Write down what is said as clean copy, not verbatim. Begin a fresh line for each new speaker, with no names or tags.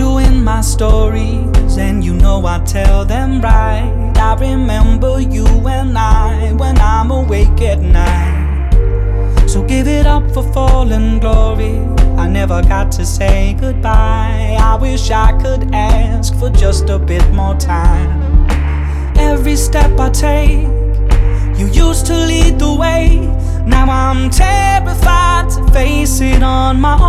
you in my stories, and you know I tell them right. I remember you and I when I'm awake at night. So give it up for fallen glory. I never got to say goodbye. I wish I could ask for just a bit more time. Every step I take, you used to lead the way. Now I'm terrified to face it on my own.